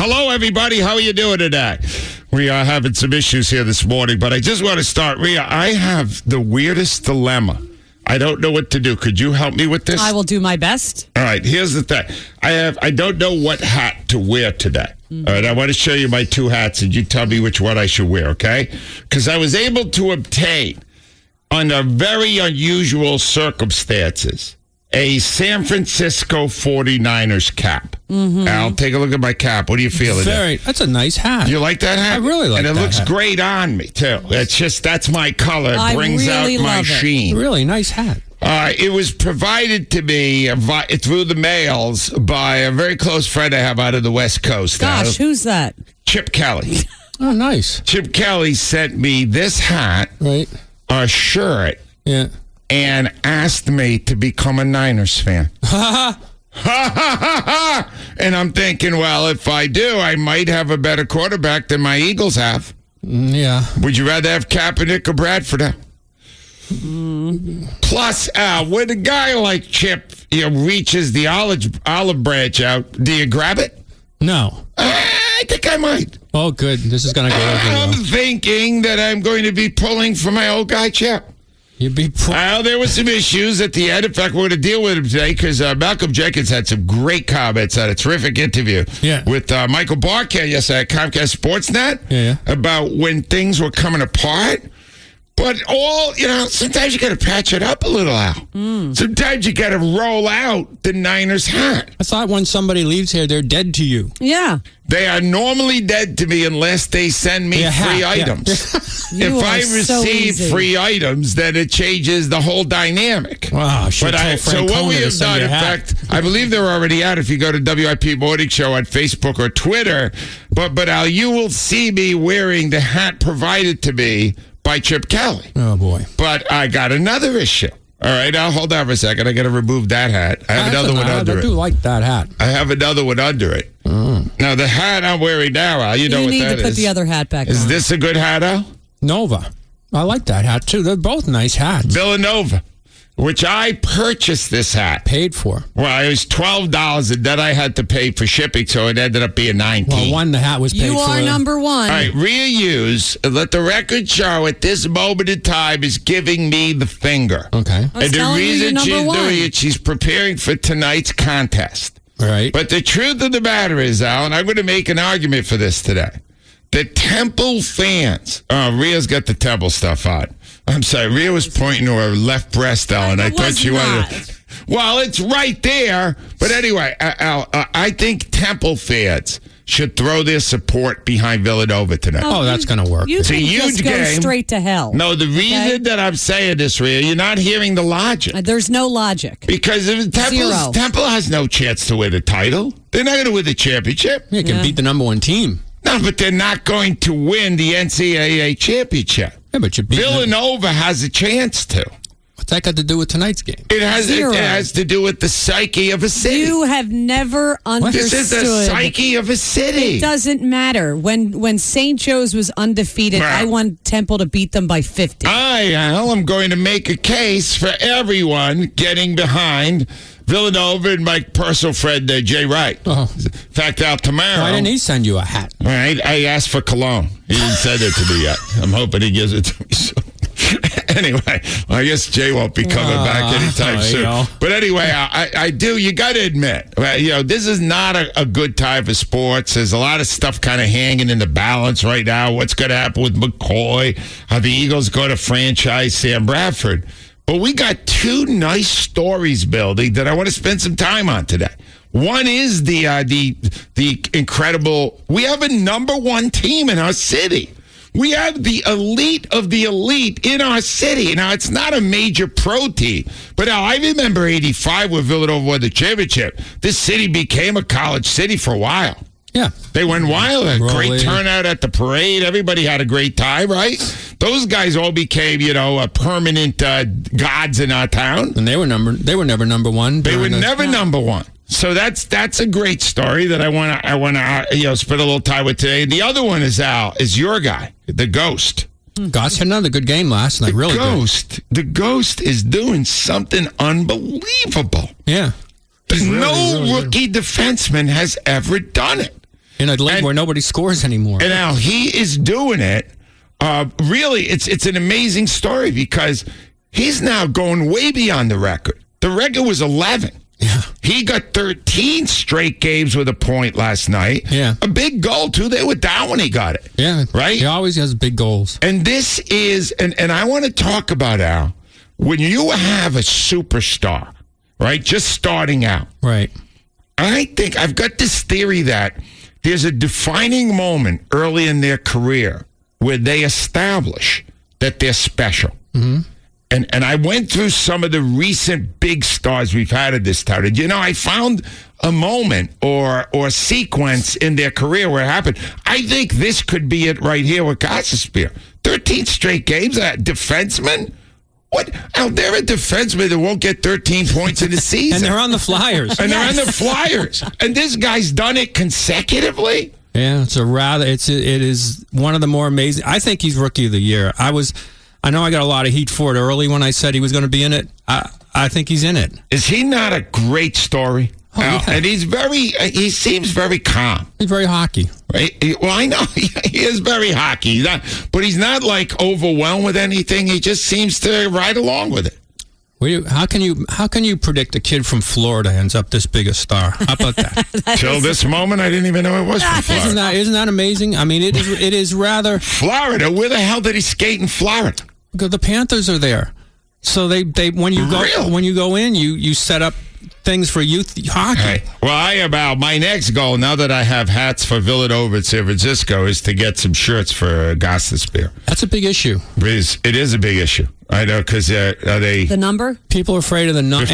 Hello, everybody. How are you doing today? We are having some issues here this morning, but I just want to start. Rhea, I have the weirdest dilemma. I don't know what to do. Could you help me with this? I will do my best. All right, here's the thing. I don't know what hat to wear today. Mm-hmm. All right, I want to show you my two hats, and you tell me which one I should wear, okay? Because I was able to obtain, under very unusual circumstances, a San Francisco 49ers cap. Mm-hmm. Al, take a look at my cap. What are you feeling? That's a nice hat. You like that hat? I really like that. And it looks hat. great on me, too. It's just, that's my color. It brings really out my love it. sheen. Really nice hat. It was provided to me through the mails by a very close friend I have out of the West Coast. Gosh, who's that? Chip Kelly. Oh, nice. Chip Kelly sent me this hat, right? A shirt, yeah, and asked me to become a Niners fan. And I'm thinking, well, if I do, I might have a better quarterback than my Eagles have. Yeah. Would you rather have Kaepernick or Bradford? Plus, when a guy like Chip reaches the olive branch out, do you grab it? No. I think I might. Oh, good. This is going to go over I'm well. thinking that I'm going to be pulling for my old guy, Chip. You'd be there were some issues at the end. In fact, we're going to deal with him today because Malcolm Jenkins had some great comments on a terrific interview with Michael Barker yesterday at Comcast Sportsnet about when things were coming apart. But sometimes you got to patch it up a little, Al. Sometimes you got to roll out the Niners hat. I thought when somebody leaves here, they're dead to you. Yeah. They are normally dead to me unless they send me free items. If I receive free items, then it changes the whole dynamic. Wow. So what we have done, in fact, I believe they're already out if you go to WIP Morning Show on Facebook or Twitter. But Al, you will see me wearing the hat provided to me by Chip Kelly. Oh, boy. But I got another issue. All right, I'll hold on for a second. I got to remove that hat. I have another one under it. I do like that hat. I have another one under it. Now, the hat I'm wearing now, Al, you know what that is. You need to put the other hat back on. Is this a good hat, Al? Nova. I like that hat, too. They're both nice hats. Villanova, which I purchased this hat. Paid for. Well, it was $12, and then I had to pay for shipping, so it ended up being $19. Well, the hat was paid for. You are number one. All right, Rhea Hughes, let the record show at this moment in time is giving me the finger. Okay. And the reason she's doing it, she's preparing for tonight's contest. All right. But the truth of the matter is, Al, and I'm going to make an argument for this today, the Temple fans, Rhea's got the Temple stuff on. I'm sorry, Rhea was pointing to her left breast, Al, and I thought she wanted to. Well, it's right there. But anyway, Al, I think Temple fans should throw their support behind Villanova tonight. Oh, that's going to work. You can just go straight to hell. No, the reason that I'm saying this, Rhea, you're not hearing the logic. There's no logic. Because Temple has no chance to win the title. They're not going to win the championship. They can beat the number one team. No, but they're not going to win the NCAA championship. Yeah, but Villanova has a chance to. What's that got to do with tonight's game? It has to do with the psyche of a city. You have never understood. This is the psyche of a city. It doesn't matter. When St. Joe's was undefeated, I want Temple to beat them by 50. I'm going to make a case for everyone getting behind Villanova and my personal friend, Jay Wright. In fact, out tomorrow. Why didn't he send you a hat? All right, I asked for cologne. He didn't send it to me yet. I'm hoping he gives it to me soon. Anyway, I guess Jay won't be coming back anytime soon. But anyway, I do. You got to admit, this is not a good time for sports. There's a lot of stuff kind of hanging in the balance right now. What's going to happen with McCoy? How the Eagles going to franchise Sam Bradford? But we got two nice stories building that I want to spend some time on today. One is the incredible. We have a number one team in our city. We have the elite of the elite in our city. Now, it's not a major pro team, but I remember 85 when Villanova won the championship. This city became a college city for a while. Yeah. They went wild. A great turnout at the parade. Everybody had a great time, right? Those guys all became, a permanent gods in our town. And they were never number one. They were never number one. So that's a great story that I want to spend a little time with today. The other one is your guy, the Ghost. Goss had another good game last night. The Ghost is doing something unbelievable. Yeah. No rookie defenseman has ever done it. in a league where nobody scores anymore. And now he is doing it. Really, it's an amazing story because he's now going way beyond the record. The record was 11. Yeah. He got 13 straight games with a point last night. Yeah. A big goal, too. They were down when he got it. Yeah. Right? He always has big goals. And this is, and I want to talk about, Al, when you have a superstar, right, just starting out. Right. I think I've got this theory that there's a defining moment early in their career where they establish that they're special. Mm-hmm. And I went through some of the recent big stars we've had at this town. And, I found a moment or sequence in their career where it happened. I think this could be it right here with Gostisbehere. 13 straight games, a defenseman? What? Out there, a defenseman that won't get 13 points in the season. And they're on the Flyers. And they're on the Flyers. And this guy's done it consecutively. Yeah, it is one of the more amazing. I think he's Rookie of the Year. I know I got a lot of heat for it early when I said he was going to be in it. I think he's in it. Is he not a great story? Oh, yeah. And he seems very calm. He's very hockey. Right? Well, I know he is very hockey, but he's not like overwhelmed with anything. He just seems to ride along with it. How can you predict a kid from Florida ends up this big a star? How about that? Till this moment, I didn't even know it was from Florida. Isn't that amazing? I mean, it is rather Florida. Where the hell did he skate in Florida? Because the Panthers are there, so they when you go in, you set up things for youth hockey. Hey, well, my next goal, now that I have hats for Villanova at San Francisco, is to get some shirts for Gostisbehere. That's a big issue. It is a big issue. I know, because are they... The number? People are afraid of the number.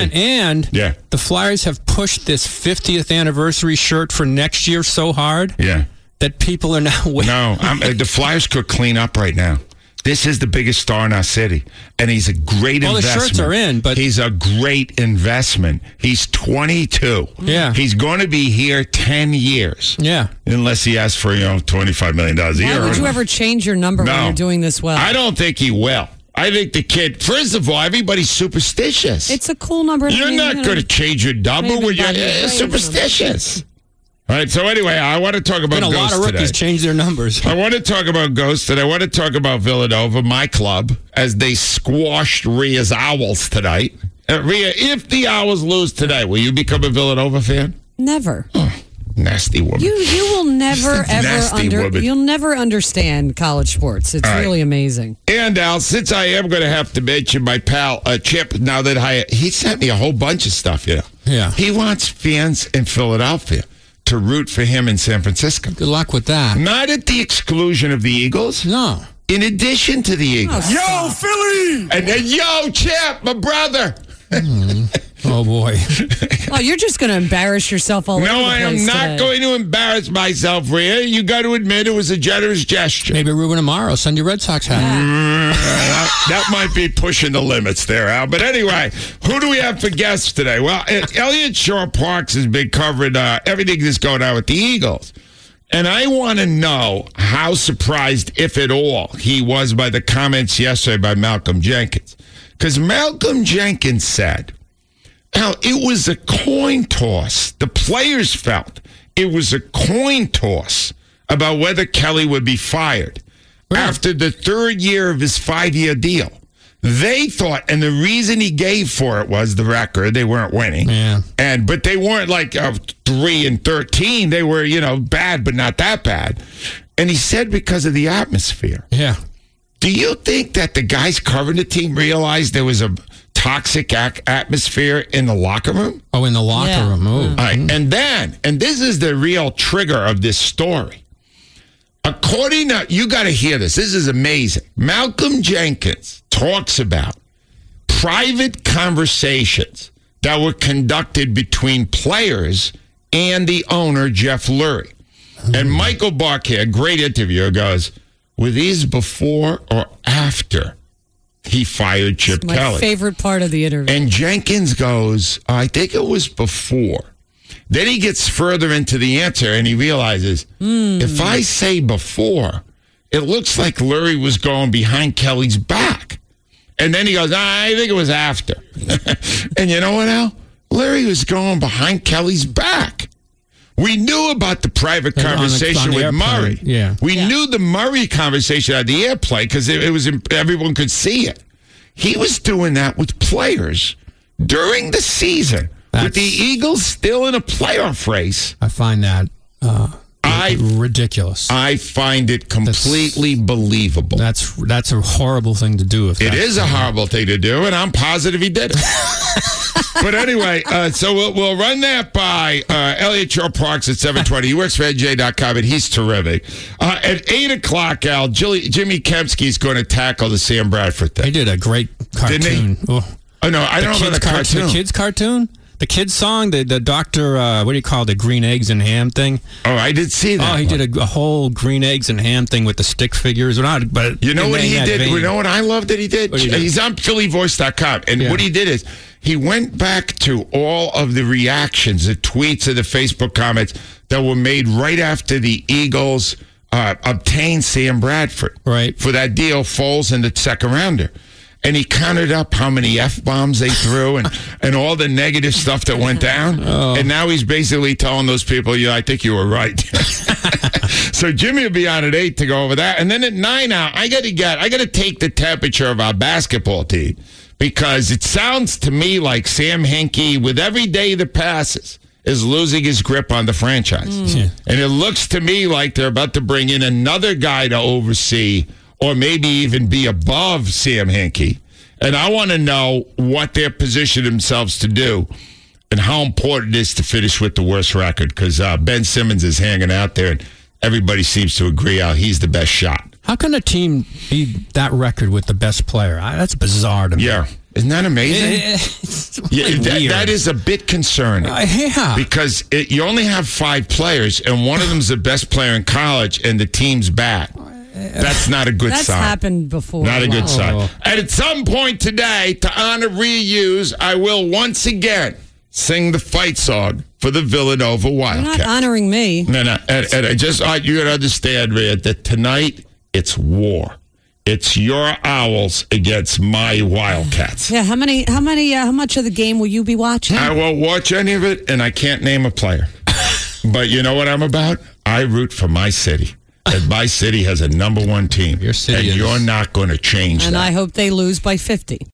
And yeah. The Flyers have pushed this 50th anniversary shirt for next year so hard that people are now waiting. No, the Flyers could clean up right now. This is the biggest star in our city, and he's a great investment. The shirts are in, but... He's a great investment. He's 22. Yeah. He's going to be here 10 years. Yeah. Unless he asks for, $25 million a year. Why would you ever change your number when you're doing this well? I don't think he will. I think the kid, first of all, everybody's superstitious. It's a cool number. You're not going to change your number when you're superstitious. All right, so anyway, I want to talk about Ghost today. A lot of rookies change their numbers. I want to talk about Ghost today. I want to talk about Villanova, my club, as they squashed Rhea's Owls tonight. Rhea, if the Owls lose today, will you become a Villanova fan? Never. Oh, nasty woman. You will never, ever you'll never understand college sports. It's really amazing. And, Al, since I am going to have to mention my pal, Chip, now that he sent me a whole bunch of stuff, Yeah. He wants fans in Philadelphia to root for him in San Francisco. Good luck with that. Not at the exclusion of the Eagles. No. In addition to the Eagles. Yo, Philly! And then, yo, Chip, my brother. Oh, boy. Oh, you're just going to embarrass yourself all over the place. No, I am not going to embarrass myself, Rhea. You got to admit it was a generous gesture. Maybe Ruben tomorrow. Send your Red Sox hat. That might be pushing the limits there, Al. But anyway, who do we have for guests today? Well, Elliot Shore-Parks has been covering everything that's going on with the Eagles. And I want to know how surprised, if at all, he was by the comments yesterday by Malcolm Jenkins. Because Malcolm Jenkins said, now, it was a coin toss. The players felt it was a coin toss about whether Kelly would be fired after the third year of his 5-year deal. They thought, and the reason he gave for it was the record. They weren't winning. Yeah. But they weren't like 3-13. They were, bad, but not that bad. And he said because of the atmosphere. Yeah. Do you think that the guys covering the team realized there was a toxic atmosphere in the locker room? Oh, in the locker room. Oh. All right. And this is the real trigger of this story. According to, you got to hear this. This is amazing. Malcolm Jenkins talks about private conversations that were conducted between players and the owner, Jeff Lurie. And Michael Barker, a great interviewer, goes, were these before or after he fired Chip Kelly? My favorite part of the interview. And Jenkins goes, I think it was before. Then he gets further into the answer and he realizes, if I say before, it looks like Lurie was going behind Kelly's back. And then he goes, I think it was after. And you know what, Al? Lurie was going behind Kelly's back. We knew about the private conversation with Murray. Yeah. We knew the Murray conversation on the airplay because it was everyone could see it. He was doing that with players during the season with the Eagles still in a playoff race. I find that ridiculous. I find it completely believable. That's a horrible thing to do. It is a horrible thing to do, and I'm positive he did it. But anyway, so we'll run that by Elliot Shore-Parks at 7:20. He works for NJ.com, and he's terrific. At 8 o'clock, Al, Jimmy Kempski's going to tackle the Sam Bradford thing. They did a great cartoon. Didn't he? Oh, no, I don't know about the cartoon. The kids' cartoon? The kids' song, the doctor, what do you call it, the green eggs and ham thing? Oh, I did see that. Oh, he did a whole green eggs and ham thing with the stick figures. But you know what he did? You know what I love that he did? He's on PhillyVoice.com. And what he did is he went back to all of the reactions, the tweets, and the Facebook comments that were made right after the Eagles obtained Sam Bradford. Right. For that deal, Foles and the second rounder. And he counted up how many F-bombs they threw and all the negative stuff that went down. Oh. And now he's basically telling those people, I think you were right. So Jimmy will be on at 8 to go over that. And then at 9 out, I got to take the temperature of our basketball team because it sounds to me like Sam Hinkie, with every day that passes, is losing his grip on the franchise. And it looks to me like they're about to bring in another guy to oversee or maybe even be above Sam Hinkie. And I want to know what they're positioning themselves to do and how important it is to finish with the worst record because Ben Simmons is hanging out there and everybody seems to agree how he's the best shot. How can a team be that record with the best player? That's bizarre to me. Yeah. Isn't that amazing? That is a bit concerning. Yeah. Because you only have 5 players and one of them's the best player in college and the team's bad. That's not a good sign. That's happened before. Not a good sign. And at some point today, to honor reuse, I will once again sing the fight song for the Villanova Wildcats. You're not honoring me. No. And I just want you to understand, Rhea, that tonight it's war. It's your Owls against my Wildcats. Yeah, how much of the game will you be watching? I won't watch any of it, and I can't name a player. But you know what I'm about? I root for my city. And my city has a number 1 team. Your city and you're not going to change that. And I hope they lose by 50.